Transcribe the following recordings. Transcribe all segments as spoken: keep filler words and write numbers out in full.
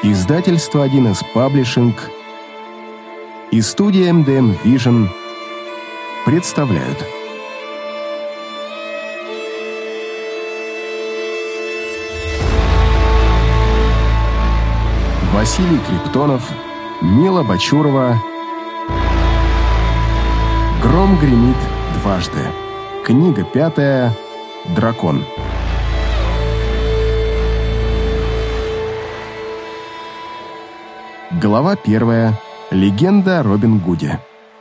Издательство один эс Паблишинг и студия эм дэ эм Vision представляют. Василий Криптонов, Мила Бачурова. Гром гремит дважды. Книга пятая. Дракон. Глава первая. Легенда о Робин Гуде.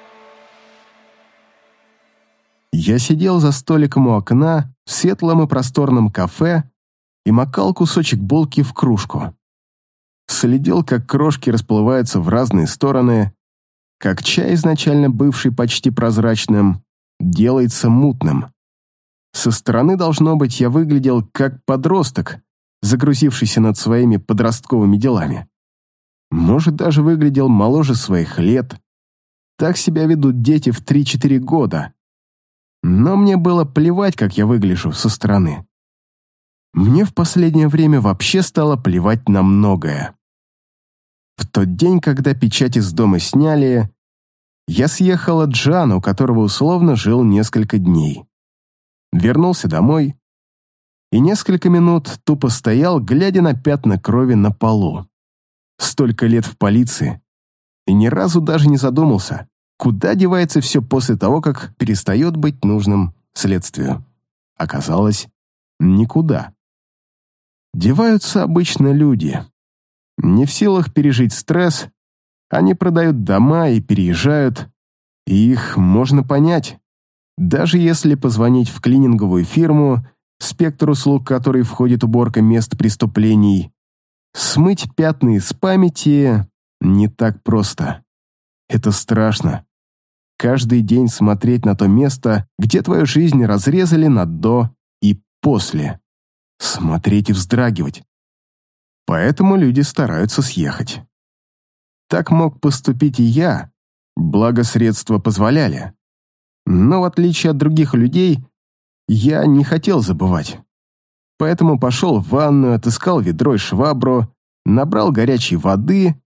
Я сидел за столиком у окна в светлом и просторном кафе и макал кусочек булки в кружку. Следил, как крошки расплываются в разные стороны, как чай, изначально бывший почти прозрачным, делается мутным. Со стороны, должно быть, я выглядел как подросток, загрузившийся над своими подростковыми делами. Может, даже выглядел моложе своих лет. Так себя ведут дети в три-четыре года. Но мне было плевать, как я выгляжу со стороны. Мне в последнее время вообще стало плевать на многое. В тот день, когда печать из дома сняли, я съехал от Джана, у которого условно жил несколько дней. Вернулся домой и несколько минут тупо стоял, глядя на пятна крови на полу. Столько лет в полиции, и ни разу даже не задумался, куда девается все после того, как перестает быть нужным следствию. Оказалось, никуда. Деваются обычно люди. Не в силах пережить стресс, они продают дома и переезжают, и их можно понять. Даже если позвонить в клининговую фирму, спектр услуг которой входит уборка мест преступлений, смыть пятна из памяти не так просто. Это страшно. Каждый день смотреть на то место, где твою жизнь разрезали на «до» и «после». Смотреть и вздрагивать. Поэтому люди стараются съехать. Так мог поступить и я, благо средства позволяли. Но в отличие от других людей, я не хотел забывать. Поэтому пошел в ванную, отыскал ведро и швабру, набрал горячей воды.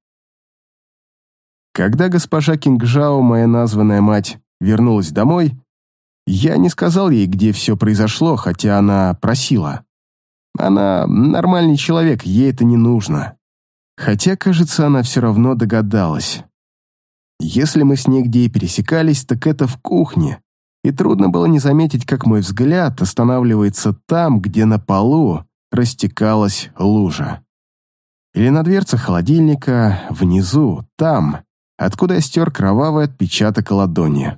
Когда госпожа Кингжао, моя названная мать, вернулась домой, я не сказал ей, где все произошло, хотя она просила. Она нормальный человек, ей это не нужно. Хотя, кажется, она все равно догадалась. Если мы с ней где и пересекались, так это в кухне. И трудно было не заметить, как мой взгляд останавливается там, где на полу растекалась лужа. Или на дверце холодильника, внизу, там, откуда я стер кровавый отпечаток ладони.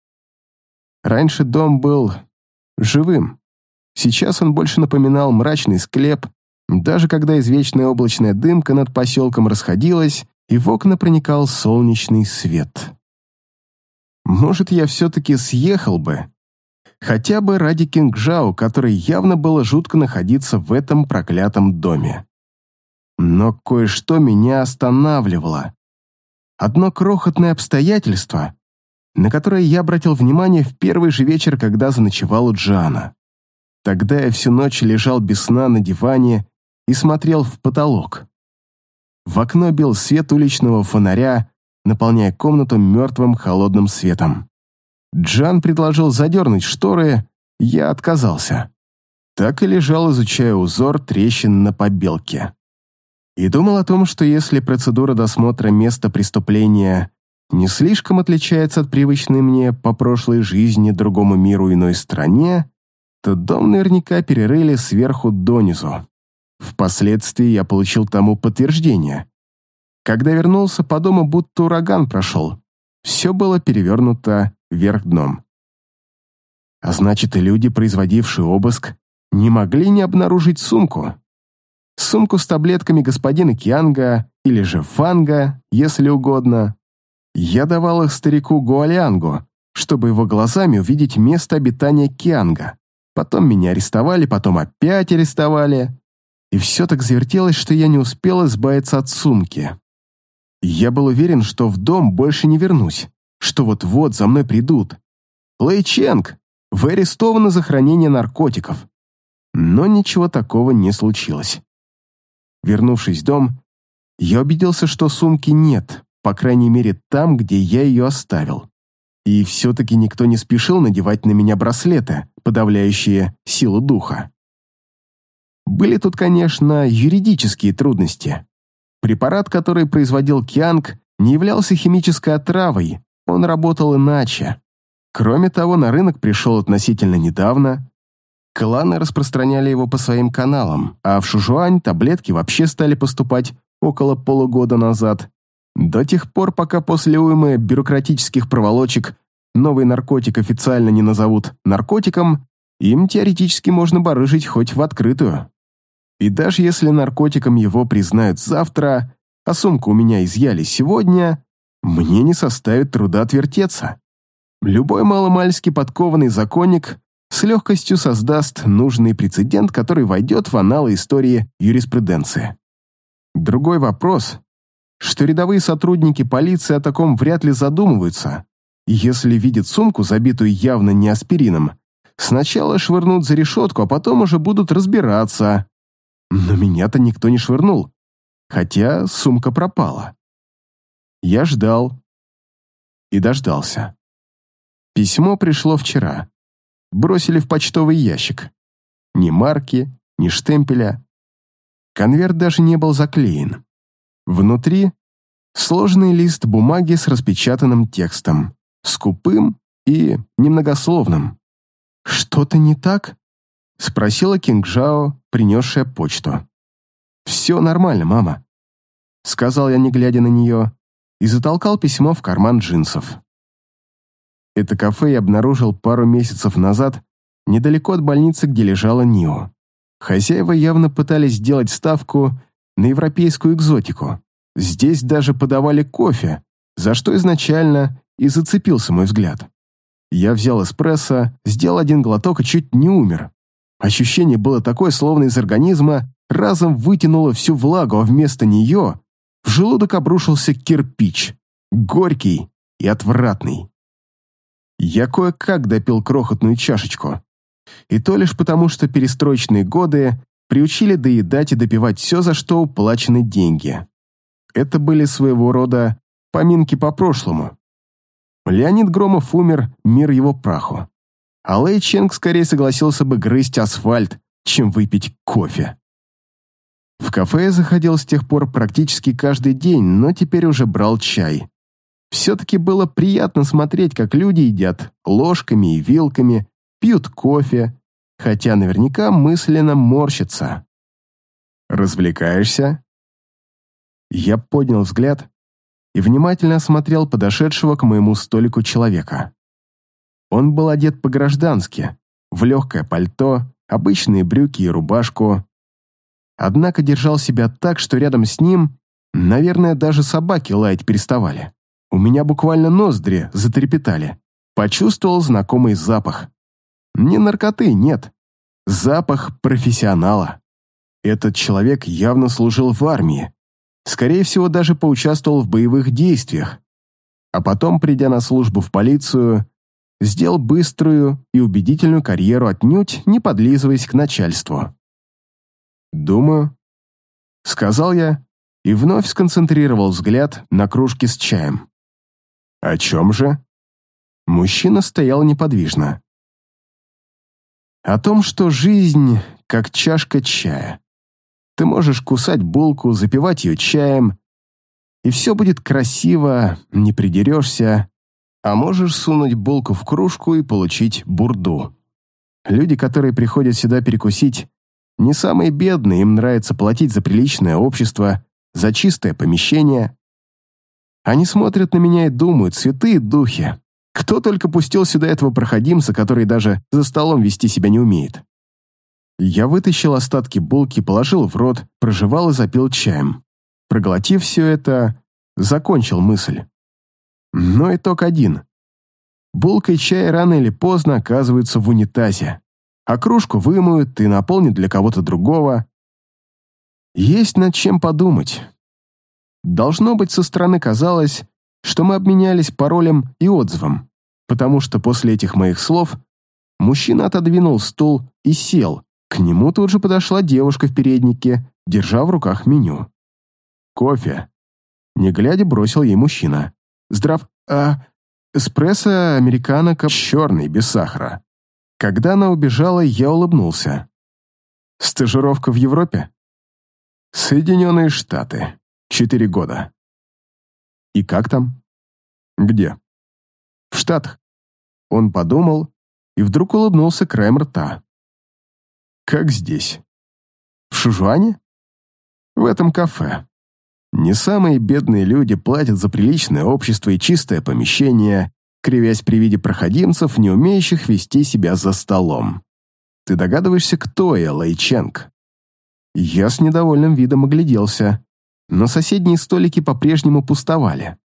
Раньше дом был живым. Сейчас он больше напоминал мрачный склеп, даже когда извечная облачная дымка над поселком расходилась, и в окна проникал солнечный свет. Может, я все-таки съехал бы, хотя бы ради Кингжао, которой явно было жутко находиться в этом проклятом доме. Но кое-что меня останавливало. Одно крохотное обстоятельство, на которое я обратил внимание в первый же вечер, когда заночевал у Джана. Тогда я всю ночь лежал без сна на диване и смотрел в потолок. В окно бил свет уличного фонаря, наполняя комнату мертвым холодным светом. Джан предложил задернуть шторы, я отказался. Так и лежал, изучая узор трещин на побелке. И думал о том, что если процедура досмотра места преступления не слишком отличается от привычной мне по прошлой жизни другому миру иной стране, то дом наверняка перерыли сверху донизу. Впоследствии я получил тому подтверждение. Когда вернулся, по дому будто ураган прошел. Все было перевернуто вверх дном. А значит, и люди, производившие обыск, не могли не обнаружить сумку. Сумку с таблетками господина Кианга, или же Фанга, если угодно. Я давал их старику Гуалянгу, чтобы его глазами увидеть место обитания Кианга. Потом меня арестовали, потом опять арестовали. И все так завертелось, что я не успел избавиться от сумки. Я был уверен, что в дом больше не вернусь, что вот-вот за мной придут. «Лэй Ченг, вы арестованы за хранение наркотиков». Но ничего такого не случилось. Вернувшись в дом, Я убедился, что сумки нет, по крайней мере там, где я ее оставил. И все-таки никто не спешил надевать на меня браслеты, подавляющие силу духа. Были тут, конечно, юридические трудности. Препарат, который производил Кианг, не являлся химической отравой, он работал иначе. Кроме того, на рынок пришел относительно недавно. Кланы распространяли его по своим каналам, а в Шужуань таблетки вообще стали поступать около полугода назад. До тех пор, пока после уймы бюрократических проволочек новый наркотик официально не назовут наркотиком, им теоретически можно барыжить хоть в открытую. И даже если наркотиком его признают завтра, а сумку у меня изъяли сегодня, мне не составит труда отвертеться. Любой маломальски подкованный законник с легкостью создаст нужный прецедент, который войдет в аналы истории юриспруденции. Другой вопрос, что рядовые сотрудники полиции о таком вряд ли задумываются, и если видят сумку, забитую явно не аспирином, сначала швырнут за решетку, а потом уже будут разбираться. Но меня-то никто не швырнул, хотя сумка пропала. Я ждал и дождался. Письмо пришло вчера. Бросили в почтовый ящик. Ни марки, ни штемпеля. Конверт даже не был заклеен. Внутри сложный лист бумаги с распечатанным текстом, скупым и немногословным. «Что-то не так?» — спросила Кингжао, принесшая почту. «Все нормально, мама», — сказал я, не глядя на нее, и затолкал письмо в карман джинсов. Это кафе я обнаружил пару месяцев назад недалеко от больницы, где лежала Нио. Хозяева явно пытались сделать ставку на европейскую экзотику. Здесь даже подавали кофе, за что изначально и зацепился мой взгляд. Я взял эспрессо, сделал один глоток и чуть не умер. Ощущение было такое, словно из организма разом вытянуло всю влагу, а вместо нее в желудок обрушился кирпич, горький и отвратный. Я кое-как допил крохотную чашечку. И то лишь потому, что перестроечные годы приучили доедать и допивать все, за что уплачены деньги. Это были своего рода поминки по прошлому. Леонид Громов умер, мир его праху. А Лэй Ченг скорее согласился бы грызть асфальт, чем выпить кофе. В кафе я заходил с тех пор практически каждый день, но теперь уже брал чай. Все-таки было приятно смотреть, как люди едят ложками и вилками, пьют кофе, хотя наверняка мысленно морщатся. «Развлекаешься?» Я поднял взгляд и внимательно осмотрел подошедшего к моему столику человека. Он был одет по-граждански, в легкое пальто, обычные брюки и рубашку. Однако держал себя так, что рядом с ним, наверное, даже собаки лаять переставали. У меня буквально ноздри затрепетали. Почувствовал знакомый запах. Не наркоты, нет. Запах профессионала. Этот человек явно служил в армии. Скорее всего, даже поучаствовал в боевых действиях. А потом, придя на службу в полицию, сделал быструю и убедительную карьеру, отнюдь не подлизываясь к начальству. «Думаю», — сказал я и вновь сконцентрировал взгляд на кружке с чаем. «О чем же?» Мужчина стоял неподвижно. «О том, что жизнь как чашка чая. Ты можешь кусать булку, запивать ее чаем, и все будет красиво, не придерешься, а можешь сунуть булку в кружку и получить бурду. Люди, которые приходят сюда перекусить, не самые бедные, им нравится платить за приличное общество, за чистое помещение. Они смотрят на меня и думают: святые духи, кто только пустил сюда этого проходимца, который даже за столом вести себя не умеет». Я вытащил остатки булки, положил в рот, прожевал и запил чаем. Проглотив все это, закончил мысль. Но итог один. Булка и чай рано или поздно оказываются в унитазе, а кружку вымоют и наполнят для кого-то другого. Есть над чем подумать. Должно быть, со стороны казалось, что мы обменялись паролем и отзывом, потому что после этих моих слов мужчина отодвинул стул и сел. К нему тут же подошла девушка в переднике, держа в руках меню. «Кофе», — не глядя бросил ей мужчина. «Здрав... а... эспрессо, американо, кап... черный, без сахара». Когда она убежала, я улыбнулся. «Стажировка в Европе?» «Соединенные Штаты. Четыре года». «И как там?» «Где?» «В Штатах». Он подумал и вдруг улыбнулся краем рта. «Как здесь?» «В Шужуане?» «В этом кафе. Не самые бедные люди платят за приличное общество и чистое помещение, кривясь при виде проходимцев, не умеющих вести себя за столом. Ты догадываешься, кто я, Лэй Ченг?» Я с недовольным видом огляделся, но соседние столики по-прежнему пустовали.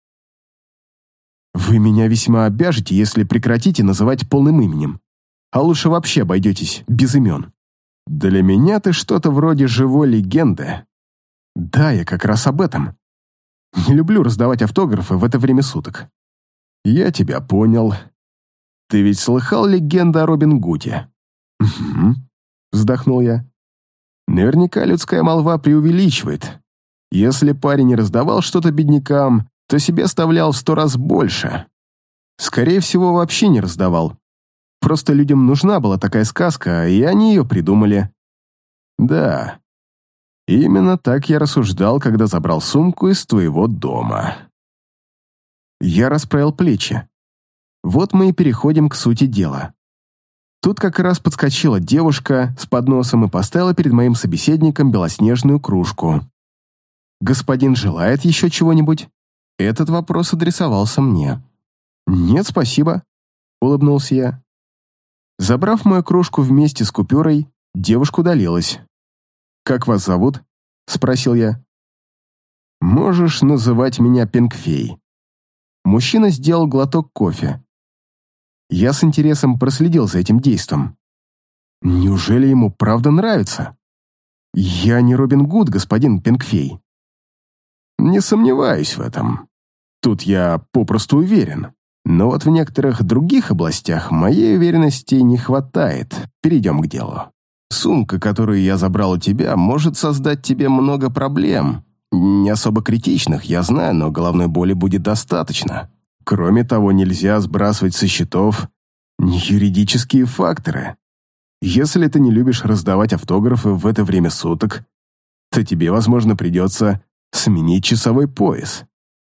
«Вы меня весьма обяжете, если прекратите называть полным именем, а лучше вообще обойдетесь без имен. Для меня ты что-то вроде живой легенды. Да, я как раз об этом. Не люблю раздавать автографы в это время суток». «Я тебя понял. Ты ведь слыхал легенду о Робин Гуде?» «Угу», — вздохнул я. «Наверняка людская молва преувеличивает. Если парень не раздавал что-то беднякам, то себе оставлял в сто раз больше. Скорее всего, вообще не раздавал. Просто людям нужна была такая сказка, и они ее придумали». «Да, именно так я рассуждал, когда забрал сумку из твоего дома». Я расправил плечи. Вот мы и переходим к сути дела. Тут как раз подскочила девушка с подносом и поставила перед моим собеседником белоснежную кружку. «Господин желает еще чего-нибудь?» Этот вопрос адресовался мне. «Нет, спасибо», — улыбнулся я. Забрав мою кружку вместе с купюрой, девушка удалилась. «Как вас зовут?» — спросил я. «Можешь называть меня Пингфей». Мужчина сделал глоток кофе. Я с интересом проследил за этим действом. Неужели ему правда нравится? «Я не Робин Гуд, господин Пингфей». «Не сомневаюсь в этом. Тут я попросту уверен. Но вот в некоторых других областях моей уверенности не хватает. Перейдем к делу. Сумка, которую я забрал у тебя, может создать тебе много проблем. Не особо критичных, я знаю, но головной боли будет достаточно. Кроме того, нельзя сбрасывать со счетов юридические факторы. Если ты не любишь раздавать автографы в это время суток, то тебе, возможно, придется сменить часовой пояс».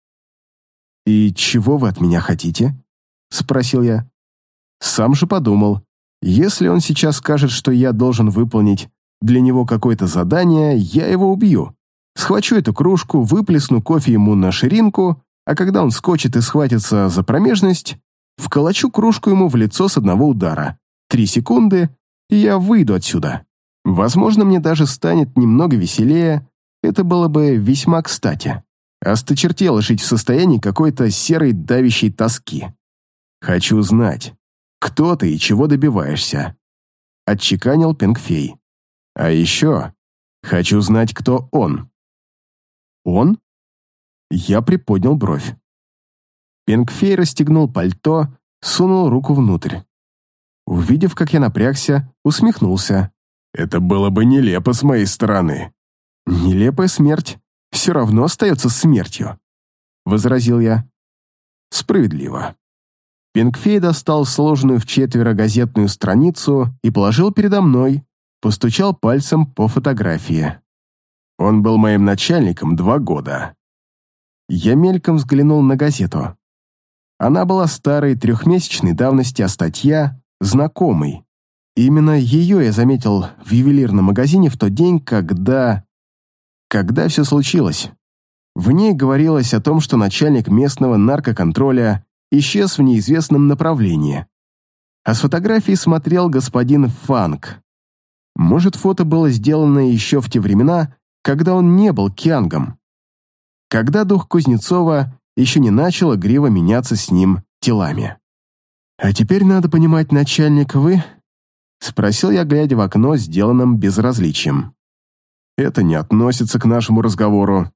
«И чего вы от меня хотите?» — спросил я. Сам же подумал, если он сейчас скажет, что я должен выполнить для него какое-то задание, я его убью. Схвачу эту кружку, выплесну кофе ему на ширинку, а когда он скочит и схватится за промежность, вколочу кружку ему в лицо с одного удара. Три секунды, и я выйду отсюда. Возможно, мне даже станет немного веселее, это было бы весьма кстати. Осточертело жить в состоянии какой-то серой давящей тоски. Хочу знать, кто ты и чего добиваешься. Отчеканил Пингфей. А еще хочу знать, кто он. Он? Я приподнял бровь. Пингфей расстегнул пальто, сунул руку внутрь. Увидев, как я напрягся, усмехнулся. «Это было бы нелепо с моей стороны». «Нелепая смерть все равно остается смертью», — возразил я. «Справедливо». Пингфей достал сложенную в четверо газетную страницу и положил передо мной, постучал пальцем по фотографии. «Он был моим начальником два года». Я мельком взглянул на газету. Она была старой, трехмесячной давности, а статья — знакомой. Именно ее я заметил в ювелирном магазине в тот день, когда... Когда все случилось. В ней говорилось о том, что начальник местного наркоконтроля исчез в неизвестном направлении. А с фотографии смотрел господин Фанг. Может, фото было сделано еще в те времена, когда он не был Киангом. Когда дух Кузнецова еще не начал игриво меняться с ним телами. «А теперь, надо понимать, начальник, вы?» — спросил я, глядя в окно, сделанным безразличием. «Это не относится к нашему разговору.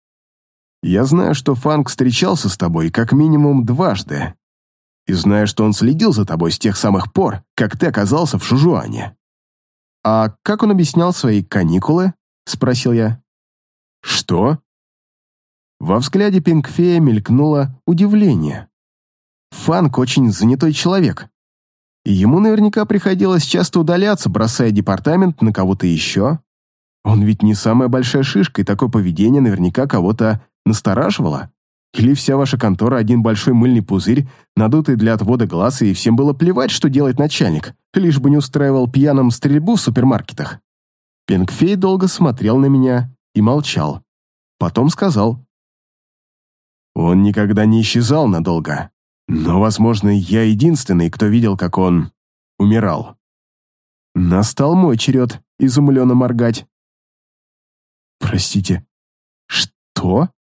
Я знаю, что Фанг встречался с тобой как минимум дважды, и знаю, что он следил за тобой с тех самых пор, как ты оказался в Шужуане». «А как он объяснял свои каникулы?» — спросил я. «Что?» Во взгляде Пинкфея мелькнуло удивление. Фанк очень занятой человек, и ему наверняка приходилось часто удаляться, бросая департамент на кого-то еще. Он ведь не самая большая шишка, и такое поведение наверняка кого-то настораживало. Или вся ваша контора один большой мыльный пузырь, надутый для отвода глаз, и всем было плевать, что делает начальник, лишь бы не устраивал пьяным стрельбу в супермаркетах. Пинкфей долго смотрел на меня и молчал. Потом сказал: «Он никогда не исчезал надолго, но, возможно, я единственный, кто видел, как он умирал». Настал мой черед изумленно моргать. «Простите, что?»